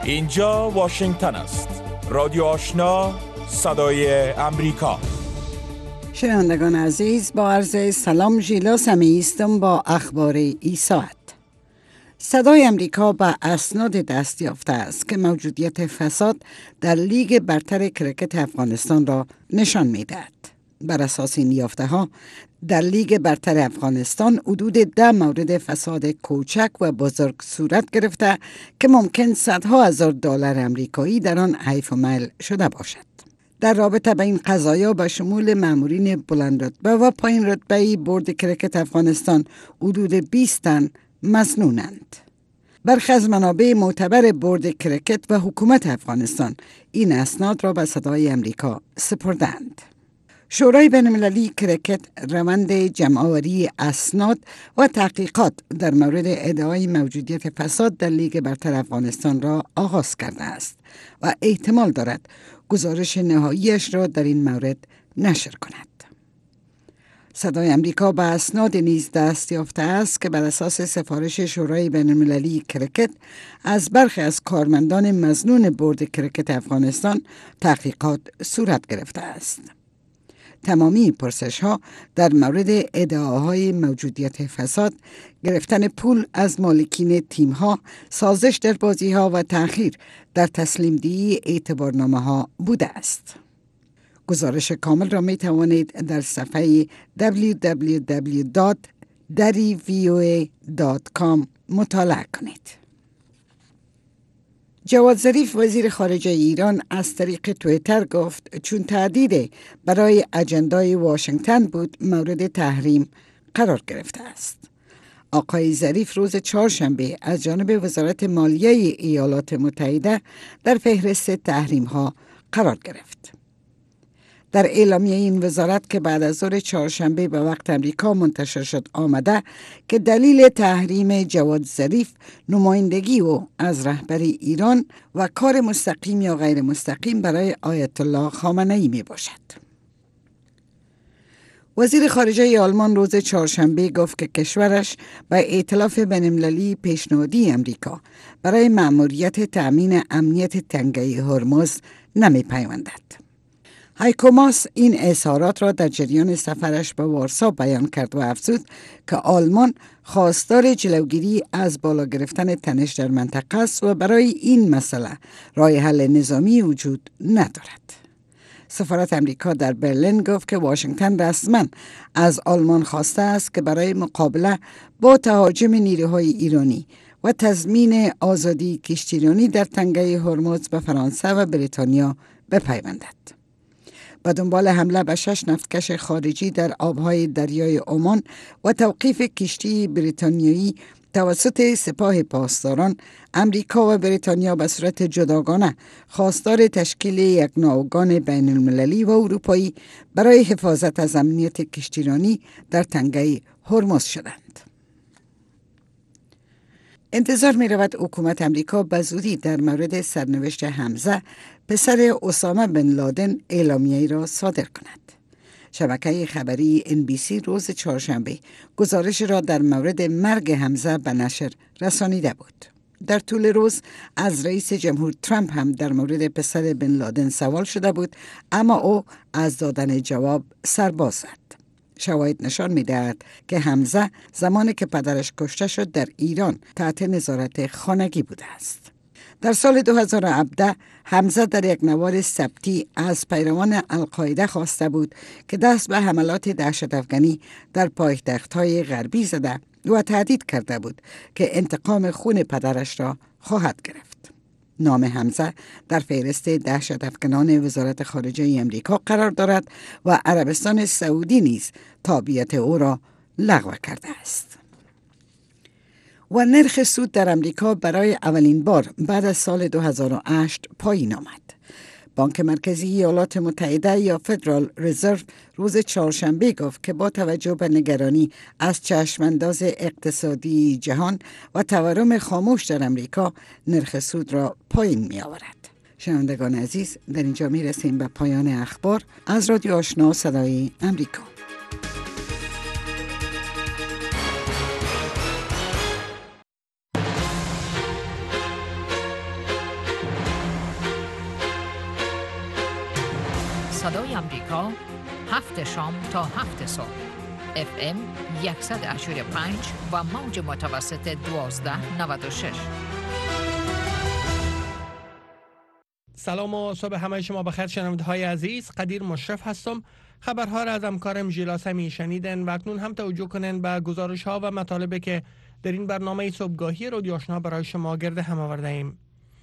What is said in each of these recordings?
اینجا واشنگتن است. رادیو آشنا، صدای امریکا. شنوندگان عزیز، با عرض سلام، ژیلا سمیعی هستم با اخبار این ساعت. صدای امریکا به اسناد دست یافته است که موجودیت فساد در لیگ برتر کرکت افغانستان را نشان می‌دهد. بر اساس این یافته‌ها در لیگ برتر افغانستان حدود 10 مورد فساد کوچک و بزرگ صورت گرفته که ممکن صدها هزار دلار امریکایی در آن حیف و میل شده باشد. در رابطه با این قضایا به شمول مامورین بلند رتبه و پایین رتبه بورد کرکت افغانستان حدود 20 تن مسنونند. برخی از منابع معتبر بورد کرکت و حکومت افغانستان این اسناد را به صدای امریکا سپردند. شورای بین‌المللی کرکت روند جمع‌آوری اسناد و تحقیقات در مورد ادعای موجودیت فساد در لیگ برتر افغانستان را آغاز کرده است و احتمال دارد گزارش نهاییش را در این مورد نشر کند. صدای امریکا به اسناد نیز دست یافته است که بر اساس سفارش شورای بین‌المللی کرکت از برخی از کارمندان مظنون بورد کرکت افغانستان تحقیقات صورت گرفته است. تمامی پرسش‌ها در مورد ادعاهای موجودیت فساد، گرفتن پول از مالکین تیم‌ها، سازش در بازی‌ها و تأخیر در تسلیم دهی اعتبارنامه‌ها بوده است. گزارش کامل را می توانید در صفحه www.darivoa.com مطالعه کنید. جواد ظریف وزیر خارجه ایران از طریق توییتر گفت چون تهدید برای اجندای واشنگتن بود مورد تحریم قرار گرفته است. آقای ظریف روز چهارشنبه از جانب وزارت مالیه ایالات متحده در فهرست تحریم ها قرار گرفت. در اعلامیه این وزارت که بعد از ظهر چهارشنبه به وقت امریکا منتشر شد آمده که دلیل تحریم جواد ظریف نمایندگی او از رهبری ایران و کار مستقیم یا غیر مستقیم برای آیت الله خامنه‌ای می باشد. وزیر خارجه آلمان روز چهارشنبه گفت که کشورش به ائتلاف بین‌المللی پیشنهادی امریکا برای مأموریت تأمین امنیت تنگه هرمز نمی پیوندد. هایکو ماس این اظهارات را در جریان سفرش به وارسا بیان کرد و افزود که آلمان خواستار جلوگیری از بالا گرفتن تنش در منطقه است و برای این مسئله راه حل نظامی وجود ندارد. سفارت امریکا در برلین گفت که واشنگتن رسما از آلمان خواسته است که برای مقابله با تهاجم نیروهای ایرانی و تضمین آزادی کشتیرانی در تنگه هرمز به فرانسه و بریتانیا بپیوندد. به دنبال حمله به 6 نفتکش خارجی در آبهای دریای عمان و توقیف کشتی بریتانیایی توسط سپاه پاسداران، امریکا و بریتانیا به صورت جداگانه خواستار تشکیل یک ناوگان بین المللی و اروپایی برای حفاظت از امنیت کشتیرانی در تنگه هرمز شدند. انتظار می رود حکومت امریکا به زودی در مورد سرنوشت حمزه پسر اسامه بن لادن اعلامیه‌ای را صادر کند. شبکه خبری NBC روز چهارشنبه گزارش را در مورد مرگ حمزه به نشر رسانیده بود. در طول روز از رئیس جمهور ترامپ هم در مورد پسر بن لادن سوال شده بود، اما او از دادن جواب سرباز زد. شواهد نشان می‌دهد که حمزه زمانی که پدرش کشته شد در ایران تحت نظارت خانگی بوده است. در سال 2017 حمزه در یک نوار ثبتی از پیروان القاعده خواسته بود که دست به حملات دهشت‌افکنی در پایتخت‌های غربی زده و تهدید کرده بود که انتقام خون پدرش را خواهد گرفت. نام حمزه در فهرست دهشت‌افکنان وزارت خارجه امریکا قرار دارد و عربستان سعودی نیز تابعیت او را لغو کرده است. و نرخ سود در امریکا برای اولین بار بعد از سال 2008 پایین آمد. بانک مرکزی ایالات متحده یا فدرال رزرو روز چهارشنبه گفت که با توجه به نگرانی از چشمانداز اقتصادی جهان و تورم خاموش در امریکا نرخ سود را پایین می آورد. شنوندگان عزیز، در اینجا می رسیم به پایان اخبار از رادیو آشنا صدای امریکا. صدای امریکا 7 شام تا 7 صبح FM 185 و موج متوسط 1296. سلام و صبح همه شما بخیر شنونده های عزیز. قدیر مشرف هستم. خبرها را از همکارم ژیلا سمی شنیدن و اکنون هم توجه کنن به گزارش ها و مطالبی که در این برنامه صبحگاهی رادیو آشنا برای شما گرد هم آورده ایم.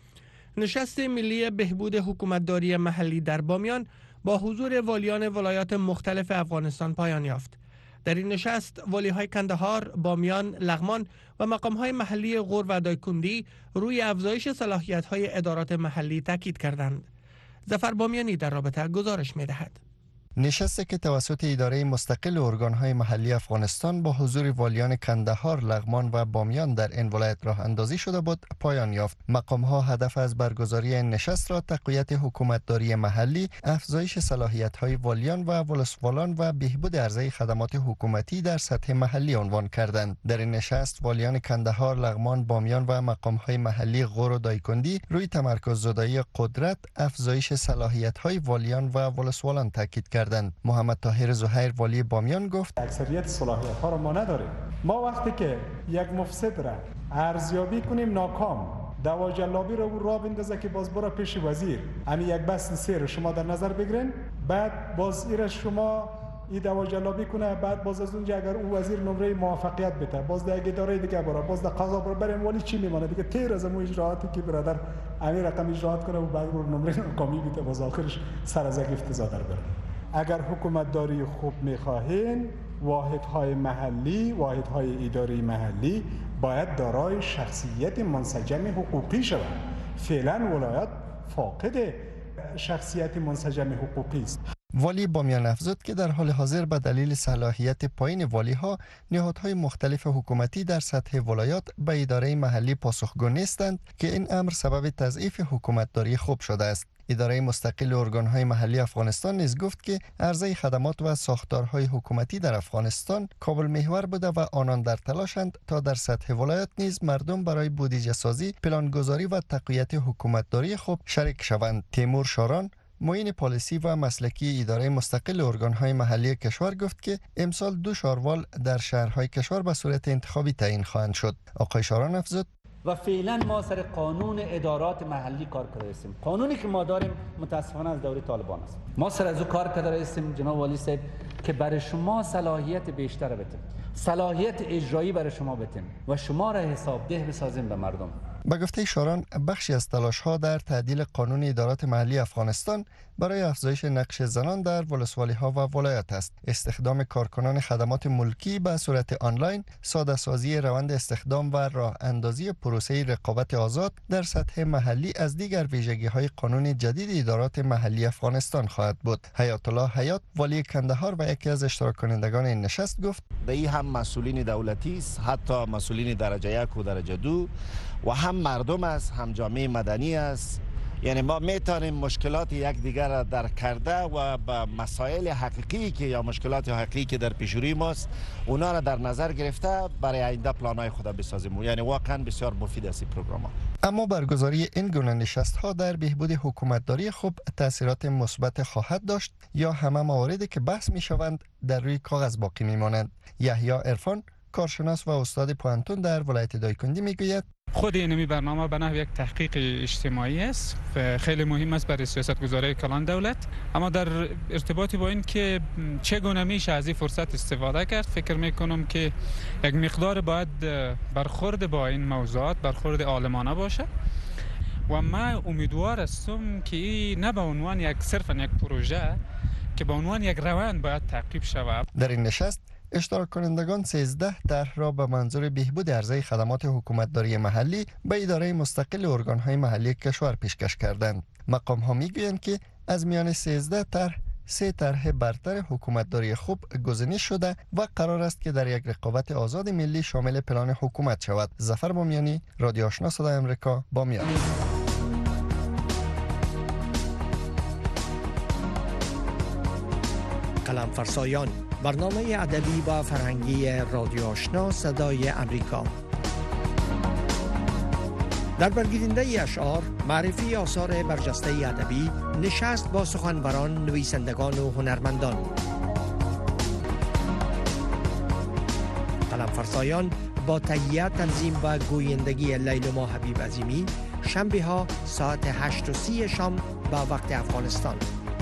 نشست ملی بهبود حکومتداری محلی در بامیان با حضور والیان ولایات مختلف افغانستان پایان یافت. در این نشست والی‌های کندهار، بامیان، لغمان و مقام‌های محلی غور و دایکندی روی افزایش صلاحیت‌های ادارات محلی تاکید کردند. ظفر بامیانی در رابطه گزارش می‌دهد. نشستی که توسط اداره مستقل ارگان‌های محلی افغانستان با حضور والیان کندهار، لغمان و بامیان در این ولایت راه اندازی شده بود پایان یافت. مقام‌ها هدف از برگزاری این نشست را تقویت حکومتداری محلی، افزایش صلاحیت‌های والیان و ولسوالان و بهبود عرضه خدمات حکومتی در سطح محلی عنوان کردند. در این نشست والیان کندهار، لغمان، بامیان و مقام‌های محلی غور و دایکندی روی تمرکز زدایی قدرت، افزایش صلاحیت‌های والیان و ولسوالان تاکید کردند. محمد طاهر زهیر والی بامیان گفت اکثریت صلاحیت ها را ما نداریم. ما وقتی که یک مفسد را ارزیابی کنیم ناکام، دوا جلابی را را بندازه که باز برا پیش وزیر، همین یک بس سیر شما در نظر بگیرین، بعد باز ایره شما این دوا جلابی کنه، بعد باز از اونجا اگر اون وزیر نمره موافقت بده، باز در اداره دیگه برا، باز در قضا برا بریم، ولی چی میمانه دیگه؟ تیر از اون اجراعاتی که برادر امیر رقم اجراعات کنه و بعد رو نمره ناکامی بده، باز آخرش سر از افتضاح در بره. اگر حکومتداری خوب می‌خواهین، واحدهای محلی، واحدهای اداری محلی باید دارای شخصیت منسجم حقوقی شود. فعلا ولایت فاقد شخصیت منسجم حقوقی است. والی بامیان افزود که در حال حاضر به دلیل صلاحیت پایین والی‌ها، نهادهای مختلف حکومتی در سطح ولایات به اداره محلی پاسخگو نیستند که این امر سبب تضعیف حکومتداری خوب شده است. اداره مستقل ارگان‌های محلی افغانستان نیز گفت که عرضه خدمات و ساختارهای حکومتی در افغانستان کابل محور بوده و آنان در تلاشند تا در سطح ولایت نیز مردم برای بودجه سازی، پلانگذاری و تقویت حکومتداری خوب شریک شوند. تیمور شاران معین پالیسی و مسلکی اداره مستقل ارگان‌های محلی کشور گفت که امسال 2 شاروال در شهرهای کشور به صورت انتخابی تعیین خواهند شد. آقای شاران افزود و فعلا ما سر قانون ادارات محلی کار کرده هستیم. قانونی که ما داریم متاسفانه از دوره طالبان است. ما سر از او کار کرده هستیم جناب والی صاحب که برای شما صلاحیت بیشتر بدیم، صلاحیت اجرایی برای شما بدیم و شما را حسابده بسازیم به مردم. به گفته شاران بخشی از تلاش‌ها در تعدیل قانون ادارات محلی افغانستان برای افزایش نقش زنان در ولسوالی‌ها و ولایت است. استخدام کارکنان خدمات ملکی به صورت آنلاین، ساده‌سازی روند استخدام و راه اندازی پروسه رقابت آزاد در سطح محلی از دیگر ویژگی‌های قانون جدید ادارات محلی افغانستان خواهد بود. حیات الله حیات والی کندهار و یکی از اشتراک کنندگان این نشست گفت به این هم مسئولین دولتی است، حتی مسئولین درجه 1 و درجه 2 و هم مردم است، هم جامعه مدنی است. یعنی ما میتونیم مشکلات یکدیگر را درک کرده و به مسائل حقیقی که یا مشکلات حقیقی که در پیش روی ماست اونا را در نظر گرفته برای آینده پلان‌های خود بسازیم. یعنی واقعا بسیار مفید است این پروگرام. اما برگزاری این گونه نشست‌ها در بهبود حکومتداری خوب تاثیرات مثبت خواهد داشت یا همه مواردی که بحث می‌شوند در روی کاغذ باقی می‌مانند؟ یحیی عرفان کارشناس و استاد پوهنتون در ولایت دایکندی میگوید خود این برنامه به نحو یک تحقیق اجتماعی است و خیلی مهم است برای سیاستگذاری کلان دولت. اما در ارتباطی با این که چگونه میشه از این فرصت استفاده کرد، فکر میکنم که یک مقدار باید برخورد با این موضوعات برخورد عالمانه باشه و من امیدوار هستم که این نه به عنوان یک صرفا یک پروژه که به عنوان یک روند باید تعقیب شود. در این نشست اشتراک کنندگان 13 طرح را به منظور بهبود عرضه خدمات حکومتداری محلی به اداره مستقل ارگان‌های محلی کشور پیشکش کردند. مقام‌ها می‌گویند که از میان 13 طرح 3 طرح برتر حکومتداری خوب گزینش شده و قرار است که در یک رقابت آزاد ملی شامل پلان حکومت شود. ظفر بامیانی، رادیو آشنا صدای آمریکا، بامیان. قلم فرسایان، برنامه ادبی و فرهنگی رادیو آشنا صدای آمریکا. در برگیرنده اشعار، معرفی آثار برجسته ادبی، نشست با سخنوران، نویسندگان و هنرمندان. قلم فرسایان با تهیه، تنظیم و گویندگی لیلما حبیب عظیمی، شنبه ها ساعت 8:30 شام به وقت افغانستان.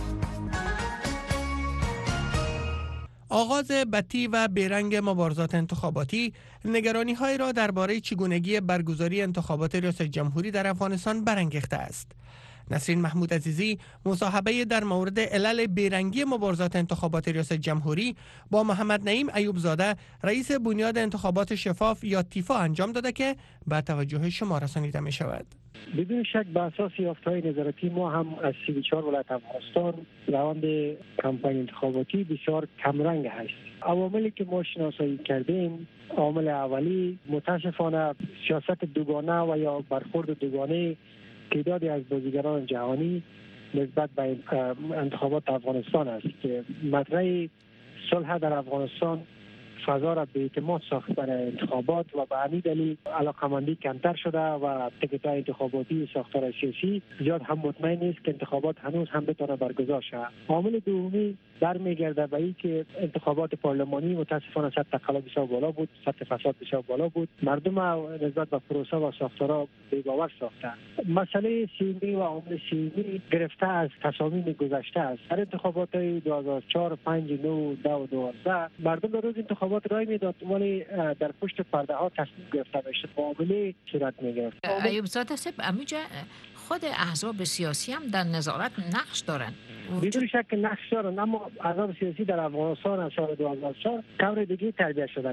آغاز بطی و بیرنگ مبارزات انتخاباتی نگرانی‌های را درباره چگونگی برگزاری انتخابات ریاست جمهوری در افغانستان برانگیخته است. نسرین محمود عزیزی مصاحبه در مورد علل بیرنگی مبارزات انتخابات ریاست جمهوری با محمد نعیم ایوب زاده رئیس بنیاد انتخابات شفاف یا تیفا انجام داده که به توجه شما رسانیده می شود. بدون شک به اساس یافته‌های نظارتی ما هم از 34 ولایت افغانستان روند کمپاین انتخاباتی بسیار کمرنگ است. عواملی که ما شناسایی کردیم، عامل اولی متاسفانه سیاست دوگانه و یا برخورد دوگانه تعدادی از بازیگران جهانی نسبت به انتخابات افغانستان است که مطرح صلح در افغانستان فضا را به اعتماد ساخت برای انتخابات و به همین دلیل علاقمندی کمتر شده و تکت‌های انتخاباتی ساختار سیاسی زیاد هم مطمئن نیست که انتخابات هنوز هم بتونه برگزار شود. عامل دومی برمیگرده به این که انتخابات پارلمانی متاسفانه سطح تقلب بسیار بالا بود، سطح فساد بسیار بالا بود، مردم نسبت به پروسه و ساختارها بی‌باور ساختند. مسئله سیمی و عامل سیمی گرفته از تصامیم گذشته است. در انتخابات 2004، 5، 9، 10 و 12 مردم در روز انتخابات رای میداد ولی در پشت پرده ها تصمیم گرفته میشد، معامله صورت میگرفت. ایوب زاده صاحب، امیجا خود احزاب سیاسی هم در نظارت نقش دارن؟ بدون شک نقش دارن، اما احزاب سیاسی در افغانستان از سال 2004 طور دیگه تربیت شدن.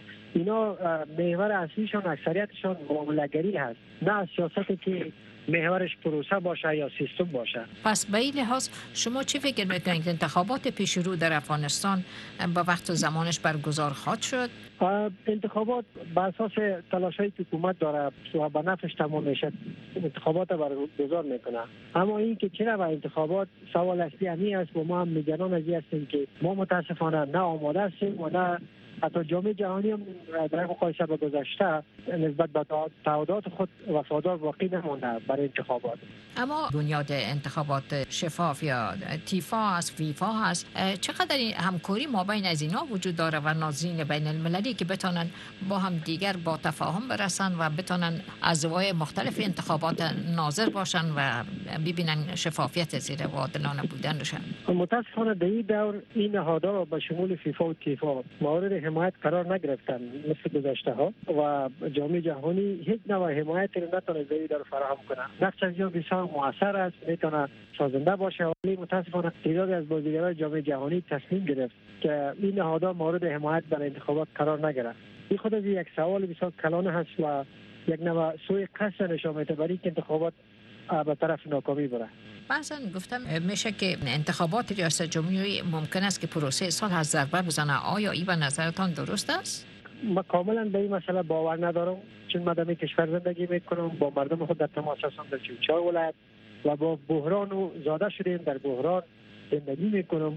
اینا محور اصلیشان اکثریتشان معامله‌گری هست، نه سیاستی که محورش پروسه باشه یا سیستم باشه. پس به این لحاظ شما چی فکر میکنید؟ انتخابات پیش رو در افغانستان با وقت و زمانش برگزار خواهد شد؟ انتخابات به اساس تلاش‌های که حکومت داره و به نفعش تمام میشه انتخابات برگزار میکنه. اما این که چرا به انتخابات سوال اصلی همین است و ما هم نگران از این هستیم که ما متاسفانه نه آماده هستیم و نه حتی جامعه جهانی هم در مقایسه با گذشته نسبت به تعهدات خود وفادار باقی نمونده برای انتخابات. اما بنیاد انتخابات شفاف یا تیفا هست، فیفا هست، چقدر همکاری مابین از اینا وجود داره و ناظرین بین المللی که بتونن با هم دیگر با تفاهم برسن و بتونن از زوایای مختلف انتخابات ناظر باشن و ببینن شفافیت زیر و عادلانه بودنشون؟ متاسفانه در این دور این نهادها به شمول فیفا و تیفا مورد حمایت قرار نگرفتن مثل گذشته ها و جامعه جهانی هیچ نوع حمایتی رو نتونه زیر دار فراهم کنه. نقش از بسیار مؤثر است، میتونه سازنده باشه، ولی متاسفانه تعدادی از بازیگران جامعه جهانی تصمیم گرفت که این نهادها مورد حمایت برای انتخابات قرار نگیرند. این خود از یک سوال بسیار کلانه هست و یک نوع سوء قصد نشان میده برای که انتخابات به طرف ناکامی بره. بعضا گفتم میشه که انتخابات ریاست جمهوری ممکن است که پروسه صلح از ضربه بزنه. آیا این به نظرتان درست است؟ ما کاملا به این مسئله باور ندارم، چون مردم کشور زندگی میکنم، با مردم خود در تماس هستم در 44 ولایت و با بحران و زاده شدیم در بحران زندگی میکنم.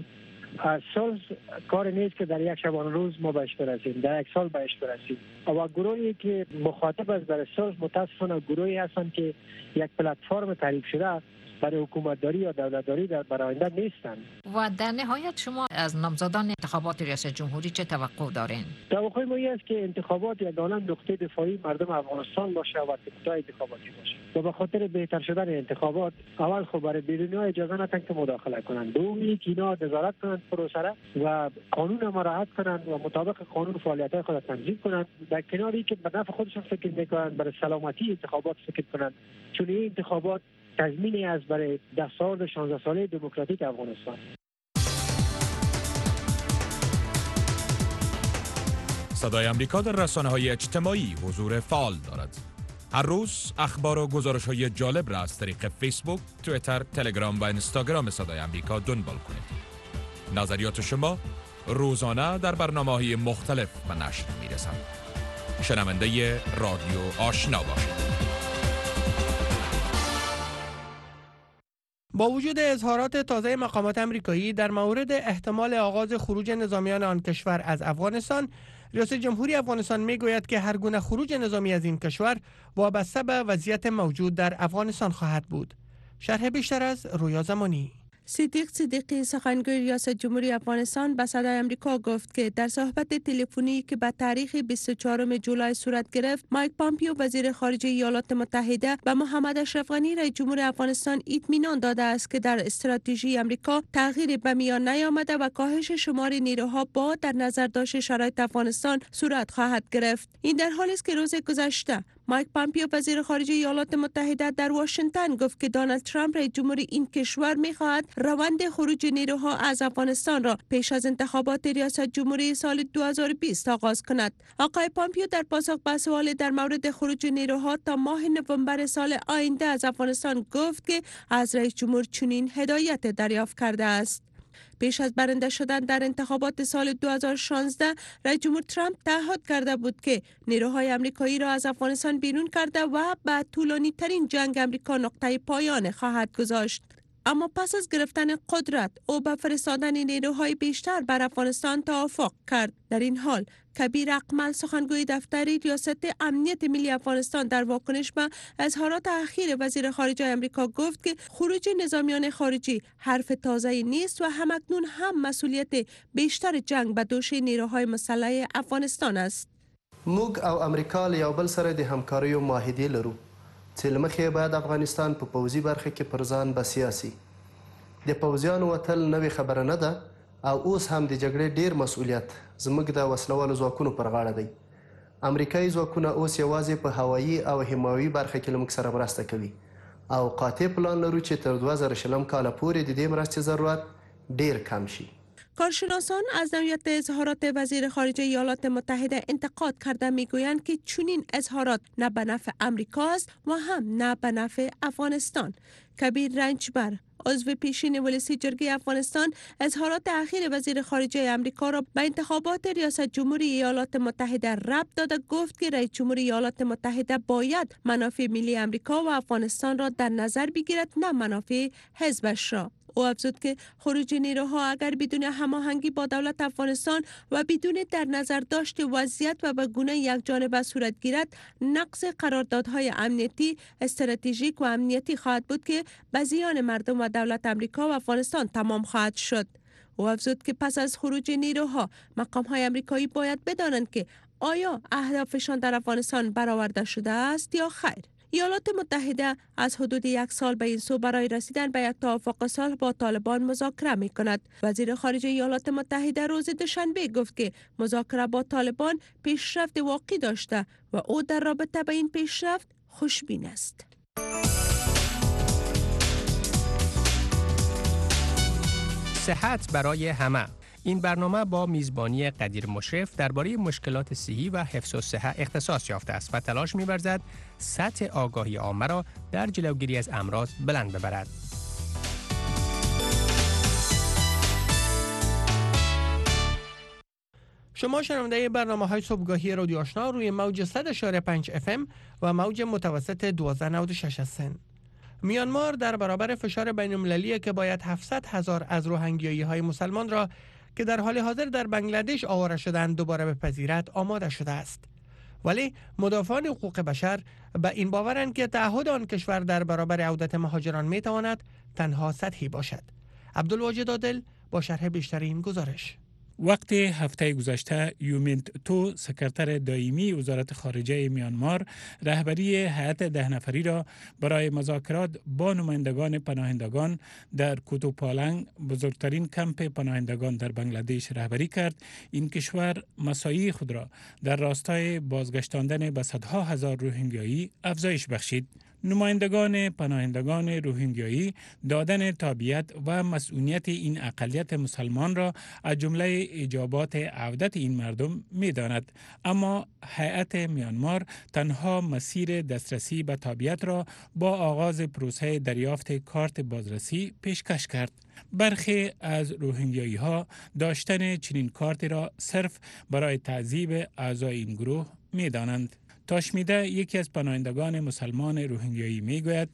صلح کار نیست که در یک شبانه روز ما بهش برسیم، در یک سال بهش برسیم. و گروهی که مخاطب است برای صلح متاسفانه گروهی هستند که یک پلتفرم تعریف شده برای حکومتداری یا دولتداری در آینده نیستند. و در نهایت شما از نامزدان انتخابات ریاست جمهوری چه توقع دارین؟ توقع ما این است که انتخابات یگانه نقطه دفاعی مردم افغانستان باشه و تکتای انتخاباتی باشه و به خاطر بهتر شدن انتخابات اول خب برای بیرونی‌ها اجازه ندن که مداخله کنند، دومی که اینا نظارت کنند پروسه را و قانون مراعات کنند و مطابق قانون فعالیت‌های خود تنظیم کنند، در کناری که به نفع خودشون فکر می‌کنند برای سلامتی انتخابات فکر کنند، چون این انتخابات تضمینی است برای دستاورد 16 ساله دموکراتیک افغانستان. صدای آمریکا در رسانه‌های اجتماعی حضور فعال دارد. هر روز اخبار و گزارش‌های جالب را از طریق فیسبوک، توییتر، تلگرام و اینستاگرام صدای آمریکا دنبال کنید. نظریات شما روزانه در برنامه‌های مختلف به نشر می‌رسند. شنونده رادیو آشنا باشید. با وجود اظهارات تازه مقامات آمریکایی در مورد احتمال آغاز خروج نظامیان آن کشور از افغانستان، ریاست جمهوری افغانستان میگوید که هر گونه خروج نظامی از این کشور وابسته به وضعیت موجود در افغانستان خواهد بود. شرح بیشتر از رویا زمانی. صدیق صدیقی سخنگوی ریاست جمهوری افغانستان به صدای آمریکا گفت که در صحبت تلفنی که به تاریخ 24 جولای صورت گرفت، مایک پامپیو وزیر خارجه ایالات متحده به محمد اشرف غنی رئیس جمهور افغانستان اطمینان داده است که در استراتژی آمریکا تغییری به میان نیامده و کاهش شمار نیروها با در نظر داشت شرایط افغانستان صورت خواهد گرفت. این در حالی است که روز گذشته مایک پامپیو وزیر خارجه ایالات متحده در واشنگتن گفت که دونالد ترامپ رئیس جمهور این کشور می‌خواهد روند خروج نیروها از افغانستان را پیش از انتخابات ریاست جمهوری سال 2020 آغاز کند. آقای پامپیو در پاسخ به سوال در مورد خروج نیروها تا ماه نوامبر سال آینده از افغانستان گفت که از رئیس جمهور چنین هدایت دریافت کرده است. پیش از برنده شدن در انتخابات سال 2016 رئیس جمهور ترامپ تعهد کرده بود که نیروهای آمریکایی را از افغانستان بیرون کرده و به طولانی ترین جنگ آمریکا نقطه پایان خواهد گذاشت. اما پس از گرفتن قدرت او به فرستادن نیروهای بیشتر بر افغانستان توافق کرد. در این حال کبیر اقمل سخنگوی دفتر ریاست امنیت ملی افغانستان در واکنش به اظهارات اخیر وزیر خارجه آمریکا گفت که خروج نظامیان خارجی حرف تازه نیست و همکنون هم مسئولیت بیشتر جنگ به دوش نیروهای مسلح افغانستان است. موږ او امریکا له یو بل سره د همکاریو معاهدې لرو چې له مخې باید افغانستان په پوځي برخه کې پر ځان بسیا سي. د پوځیانو وتل نوې خبره نه ده او اوس هم د جګړې ډیر مسؤلیت زموږ د وسلوالو ځواکونو پر غاړه دی. امریکایي ځواکونه اوس یوازې په هوایي او حمایي برخه کې له موږ سره مرسته کوي او قاطع پلان لرو چې تر 2020 کال پورې د دې مرستې ضرورت ډیر کم شي. کارشناسان از نوعیت اظهارات وزیر خارجه ایالات متحده انتقاد کرده میگویند که چنین اظهارات نه به نفع امریکا است و هم نه به نفع افغانستان. کبیر رنجبر عضو پیشین ولسی جرگه افغانستان اظهارات اخیر وزیر خارجه امریکا را به انتخابات ریاست جمهوری ایالات متحده ربط داده گفت که رئیس جمهور ایالات متحده باید منافع ملی امریکا و افغانستان را در نظر بگیرد نه منافع حزبش را. او افزود که خروج نیروها اگر بدون هماهنگی با دولت افغانستان و بدون در نظر داشت وضعیت و به گونه یک جانبه صورت گیرد نقض قراردادهای امنیتی، استراتژیک و امنیتی خواهد بود که به زیان مردم و دولت امریکا و افغانستان تمام خواهد شد. او افزود که پس از خروج نیروها مقام‌های امریکایی باید بدانند که آیا اهدافشان در افغانستان برآورده شده است یا خیر. ایالات متحده از حدود 1 سال به این سو برای رسیدن به یک توافق صلح با طالبان مذاکره می کند. وزیر خارجه ایالات متحده روز دوشنبه گفت که مذاکره با طالبان پیشرفت واقعی داشته و او در رابطه با این پیشرفت خوشبین است. صحت برای همه. این برنامه با میزبانی قدیر مشرف درباره مشکلات صحی و حفظ الصحه اختصاص یافته است و تلاش می‌ورزد سطح آگاهی عامه را در جلوگیری از امراض بلند ببرد. شما شنونده برنامه‌های صبحگاهی رادیو آشنا روی موج 100.5 FM و موج متوسط 1296 هستند. میانمار در برابر فشار بین‌المللی که باید 700,000 از روهینگیایی‌های مسلمان را که در حال حاضر در بنگلادش آواره شدند دوباره بپذیرد آماده شده است. ولی مدافعان حقوق بشر به این باورند که تعهد آن کشور در برابر عودت مهاجران میتواند تنها سطحی باشد. عبدالواجد عادل با شرح بیشتر این گزارش. وقت هفته گذشته یومینت تو سکرتر دائمی وزارت خارجه میانمار رهبری هیئت 10 نفری را برای مذاکرات با نمایندگان پناهندگان در کوتوپالنگ بزرگترین کمپ پناهندگان در بنگلادش رهبری کرد. این کشور مساعی خود را در راستای بازگشتاندن به صدها هزار روهینگیایی افزایش بخشید. نمایندگان پناهندگان روهینگیایی دادن تابعیت و مسئولیت این اقلیت مسلمان را از جمله اجابات عودت این مردم می داند. اما هیئت میانمار تنها مسیر دسترسی به تابعیت را با آغاز پروسه دریافت کارت بازرسی پیشکش کرد. برخی از روهینگیایی ها داشتن چنین کارتی را صرف برای تعذیب اعضای این گروه می دانند. تاشمیده یکی از پناهندگان مسلمان روهینگیایی میگوید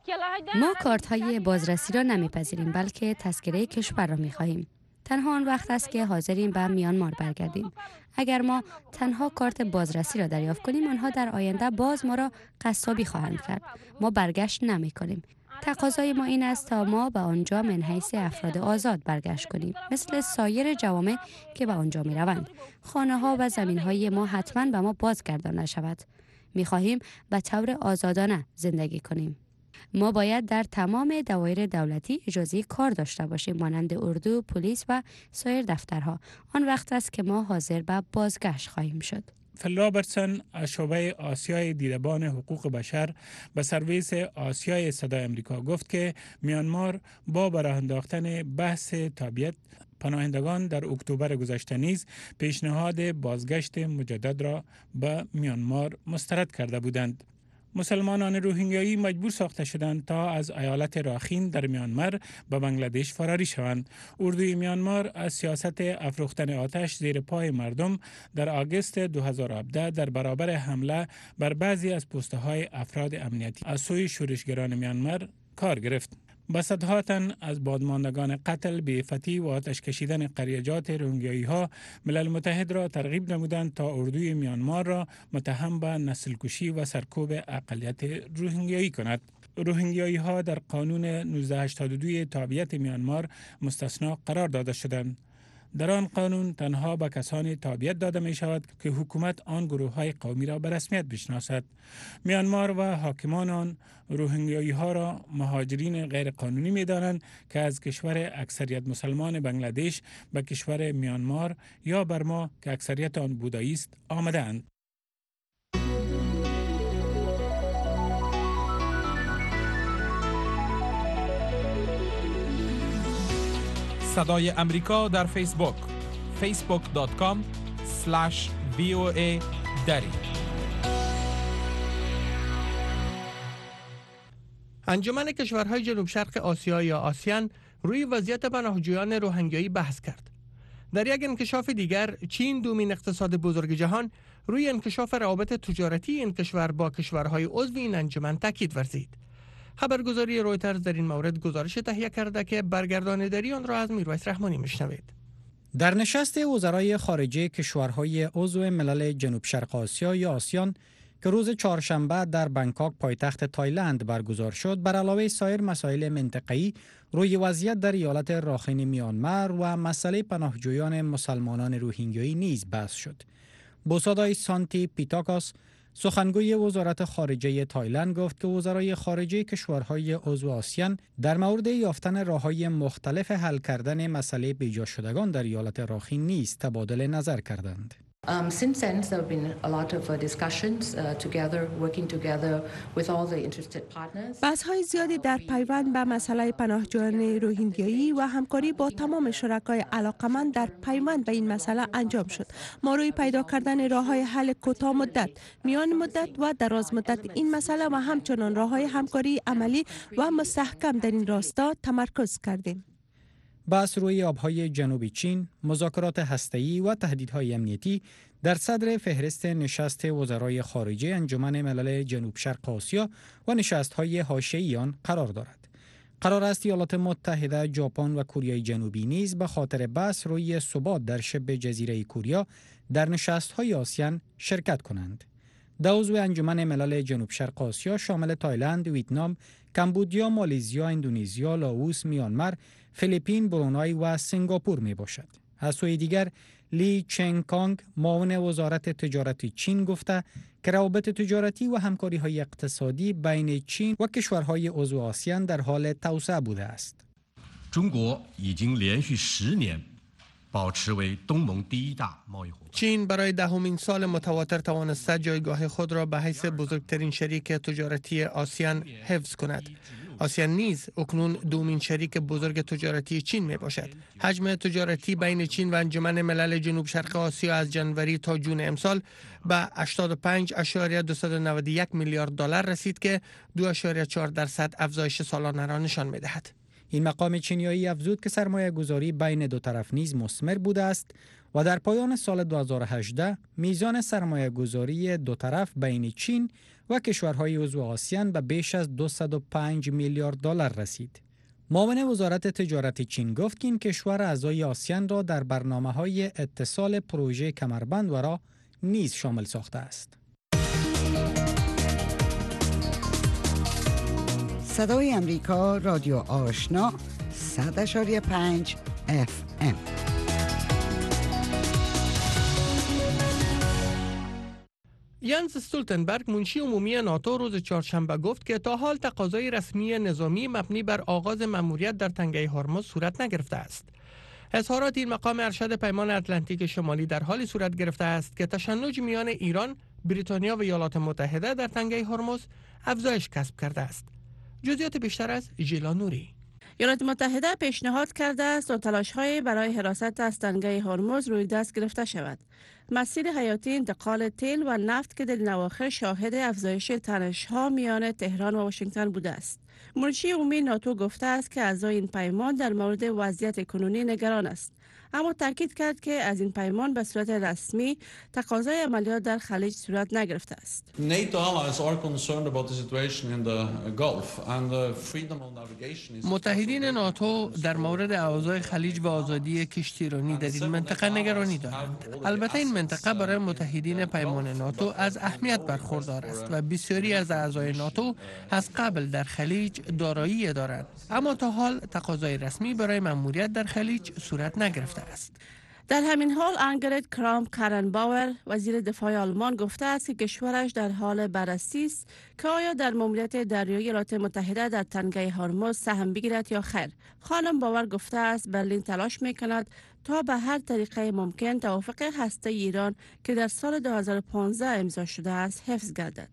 ما کارت های بازرسی را نمیپذیریم بلکه تذکره کشور را میخواهیم. تنها آن وقت است که حاضریم به میانمار برگردیم. اگر ما تنها کارت بازرسی را دریافت کنیم، آنها در آینده باز ما را قصابی خواهند کرد. ما برگشت نمی کنیم. تقاضای ما این است تا ما به آنجا من حیث افراد آزاد برگشت کنیم، مثل سایر جوامع که به آنجا می روند. خانه ها و زمین های ما حتما به ما بازگردانده شود. می خواهیم به طور آزادانه زندگی کنیم. ما باید در تمام دوایر دولتی اجازه کار داشته باشیم، مانند اردو، پلیس و سایر دفترها. آن وقت است که ما حاضر به بازگشت خواهیم شد. فیل رابرتسون از شعبه آسیای دیدبان حقوق بشر به سرویس آسیای صدای امریکا گفت که میانمار با براه انداختن بحث تابعیت پناهندگان در اکتبر گذشته نیز پیشنهاد بازگشت مجدد را به میانمار مسترد کرده بودند. مسلمانان روهینگیایی مجبور ساخته شدند تا از ایالت راخین در میانمار به بنگلادش فراری شوند. اردوی میانمار از سیاست افروختن آتش زیر پای مردم در آگوست 2017 در برابر حمله بر بعضی از پست‌های افراد امنیتی از سوی شورشگران میانمار کار گرفت. با صدها تن از بازماندگان قتل، بی‌عفتی و آتش کشیدن قریجات روهینگیایی‌ها ملل متحد را ترغیب نمودند تا اردوی میانمار را متهم به نسل کشی و سرکوب اقلیت روهینگیایی کند. روهینگیایی‌ها در قانون 1982 تابعیت میانمار مستثنا قرار داده شدند. در آن قانون تنها به کسانی تابعیت داده می شود که حکومت آن گروه های قومی را به رسمیت بشناسد. میانمار و حاکمان آن روهینگیایی ها را مهاجرین غیر قانونی می دانند که از کشور اکثریت مسلمان بنگلادش به کشور میانمار یا برما که اکثریت آن بودایی است آمده اند. صدای امریکا در فیسبوک facebook.com/VOA دری. انجمن کشورهای جنوب شرق آسیا یا آسیان روی وضعیت پناهجویان روهینگیایی بحث کرد. در یک انکشاف دیگر، چین دومین اقتصاد بزرگ جهان روی انکشاف روابط تجارتی این کشور با کشورهای عضو این انجمن تاکید ورزید. خبرگزاری رویترز در این مورد گزارش تهیه کرده که برگرداندگی آن را از میرویس رحمانی میشنوید. در نشست وزرای خارجه کشورهای عضو ملل جنوب شرق آسیا یا آسیان که روز چهارشنبه در بنکاک پایتخت تایلند برگزار شد، بر علاوه سایر مسائل منطقه‌ای روی وضعیت در ایالت راخین میانمار و مسئله پناهجویان مسلمانان روهینگیایی نیز بحث شد. با صدای سانتی پیتاکاس، سخنگوی وزارت خارجه تایلند گفت که وزرای خارجه کشورهای عضو آسیان در مورد یافتن راه‌های مختلف حل کردن مسئله بیجا شدگان در ایالت راخین نیز تبادل نظر کردند. Since then, there have been a lot of discussions working together with all the interested partners. بحث‌های زیادی در پیوند به مسئله پناهجویان روهینگیایی و همکاری با تمام شرکای علاقمند در پیوند به این مسئله انجام شد. ما روی پیدا کردن راه‌های حل کوتاه مدت، میان مدت و دراز مدت این مسئله و همچنان راه‌های همکاری عملی و مستحکم در این راستا تمرکز کردیم. بحث روی آبهای جنوبی چین، مذاکرات هسته‌ای و تهدیدهای امنیتی در صدر فهرست نشست وزرای خارجه انجمن ملل جنوب شرق آسیا و نشست‌های حاشیه‌ای آن قرار دارد. قرار است ایالات متحده، ژاپن و کره جنوبی نیز به خاطر بحث روی ثبات در شبه جزیره کره در نشست‌های آسیان شرکت کنند. عضو انجمن ملل جنوب شرق آسیا شامل تایلند، ویتنام، کمبودیا، مالزیا، اندونزیا، لاوس، میانمار، فیلیپین، برونای و سنگاپور می باشد. از سوی دیگر، لی چنگ کانگ، معاون وزارت تجارت چین گفته که روابط تجارتی و همکاری‌های اقتصادی بین چین و کشورهای عضو آسیان در حال توسعه بوده است. چین برای دهمین سال متواتر توانسته جایگاه خود را به حیث بزرگترین شریک تجارتی آسیان حفظ کند. آسیان نیز اکنون دومین شریک بزرگ تجارتی چین می باشد. حجم تجارتی بین چین و انجمن ملل جنوب شرق آسیا از جنوری تا جون امسال به 85.291 میلیارد دلار رسید که 2.4% افزایش سالانه را نشان می دهد. این مقام چینیایی افزود که سرمایه گذاری بین دو طرف نیز مثمر بوده است و در پایان سال 2018 میزان سرمایه گذاری دو طرف بین چین و کشورهای عضو آسیان به بیش از 205 میلیارد دلار رسید. معاون وزارت تجارت چین گفت که این کشور اعضای آسیان را در برنامه‌های اتصال پروژه کمربند و راه نیز شامل ساخته است. صدای امریکا رادیو آشنا 100.5 FM. ینس استولتنبرگ منشی عمومی ناتو روز چهارشنبه گفت که تا حال تقاضای رسمی نظامی مبنی بر آغاز مأموریت در تنگه هرمز صورت نگرفته است. اظهارات این مقام ارشد پیمان اتلانتیک شمالی در حالی صورت گرفته است که تشنج میان ایران، بریتانیا و ایالات متحده در تنگه هرمز افزایش کسب کرده است. جزئیات بیشتر از ژیلا نوری. ایالات متحده پیشنهاد کرده است تا تلاش‌های برای حراست از تنگه هرمز روی دست گرفته شود. مسیر حیاتی انتقال تیل و نفت که در این اواخر شاهد افزایش تنش‌ها میان تهران و واشنگتن بوده است. منشی عمومی ناتو گفته است که اعضای این پیمان در مورد وضعیت کنونی نگران است، اما تاکید کرد که از این پیمان به صورت رسمی تقاضای عملیات در خلیج صورت نگرفته است. متحدین ناتو در مورد اوضاع خلیج و آزادی کشتیرانی در این منطقه نگرانی دارند. البته این منطقه برای متحدین پیمان ناتو از اهمیت برخوردار است و بسیاری از اعضای ناتو از قبل در خلیج دارایی دارند، اما تا حال تقاضای رسمی برای مأموریت در خلیج صورت نگرفته است. در همین حال آنگرت کرام کارنباور وزیر دفاع آلمان گفته است که کشورش در حال بررسی است که آیا در ماموریت دریایی ایالات متحده در تنگه هرمز سهم بگیرد یا خیر. خانم باور گفته است برلین تلاش میکند تا به هر طریقه ممکن توافق هسته ایران که در سال 2015 امضا شده است حفظ گردد.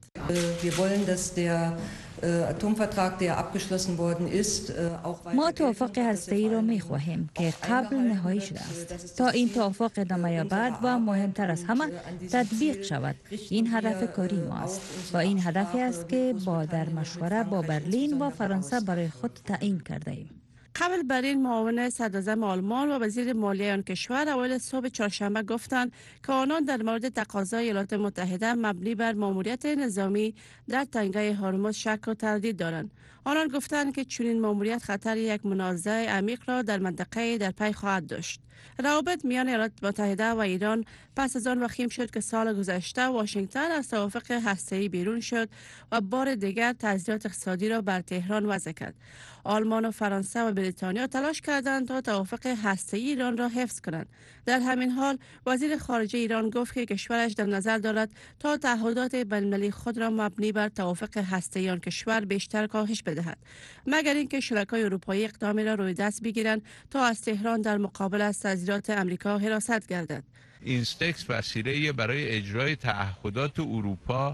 ما توافق هسته‌ای را می‌خواهیم که قبل نهایی شده است تا این توافق ادامه یابد و مهمتر از همه تطبیق شود. این هدف کاری ما است و این هدفی است که در مشوره با برلین و فرانسه برای خود تعیین کرده ایم. قبل بر این معاون صدراعظم آلمان و وزیر مالیه آن کشور اول صبح چهارشنبه گفتند که آنان در مورد تقاضای ایالات متحده مبنی بر ماموریت نظامی در تنگه هرمز شک و تردید دارند. آنان گفتند که چنین ماموریت خطر یک منازعه عمیق را در منطقه در پی خواهد داشت. روابط میان ایالات متحده و ایران پس از آن وخیم شد که سال گذشته واشنگتن از توافق هسته‌ای بیرون شد و بار دیگر تضییعات اقتصادی را بر تهران وضع کرد. آلمان و فرانسه و بریتانیا تلاش کردند تا توافق هسته‌ای ایران را حفظ کنند. در همین حال وزیر خارجه ایران گفت که کشورش در نظر دارد تا تعهدات بین‌المللی خود را مبنی بر توافق هسته‌ای آن کشور بیشتر کاهش بدهد، مگر اینکه شرکای اروپایی اقدامی را روی دست بگیرند تا از تهران در مقابل از تضییعات آمریکا حراست گردد. اینستکس وسیله برای اجرای تعهدات اروپا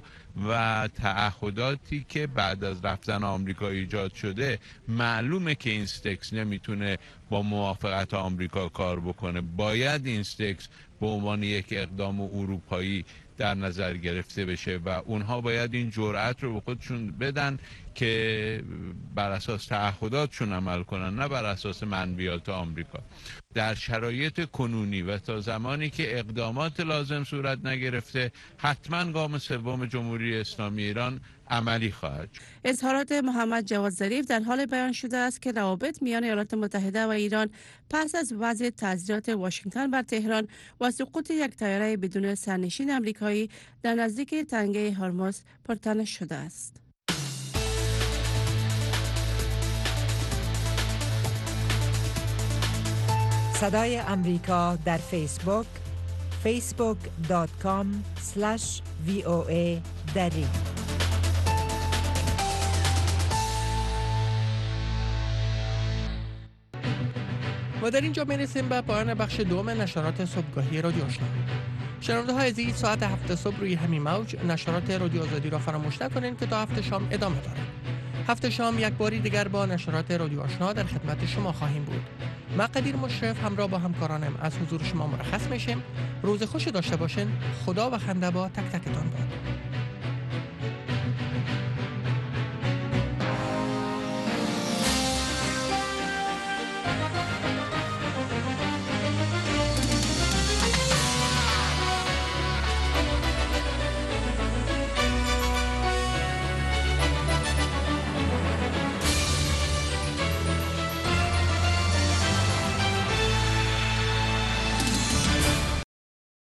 و تعهداتی که بعد از رفتن آمریکا ایجاد شده. معلومه که اینستکس نمیتونه با موافقت آمریکا کار بکنه. باید اینستکس به عنوان یک اقدام اروپایی در نظر گرفته بشه و اونها باید این جرأت رو به خودشون بدن که بر اساس تعهداتشون عمل کنن، نه بر اساس منویات آمریکا. در شرایط کنونی و تا زمانی که اقدامات لازم صورت نگرفته، حتما گام سوم جمهوری اسلامی ایران عملی خواهد شد. اظهارات محمد جواد ظریف در حال بیان شده است که روابط میان ایالات متحده و ایران پس از وضع تضییعات واشنگتن بر تهران و سقوط یک طیاره بدون سرنشین آمریکایی در نزدیک تنگه هرمز پرتنش شده است. صدای امریکا در فیسبوک facebook.com/VOA دری. و در اینجا میرسیم به پایان بخش دوم نشرات صبحگاهی رادیو آشنا. شنونده های عزیز، ساعت 7 صبح روی همین موج نشرات رادیو آزادی را فراموش نکنید که تا 7 شام ادامه دارد. 7 شام یک باری دیگر با نشرات رادیو آشنا در خدمت شما خواهیم بود. ما قدیر مشرف همراه با همکارانم از حضور شما مرخص میشیم. روز خوشی داشته باشین. خدا و خنده با تک تکتان باد.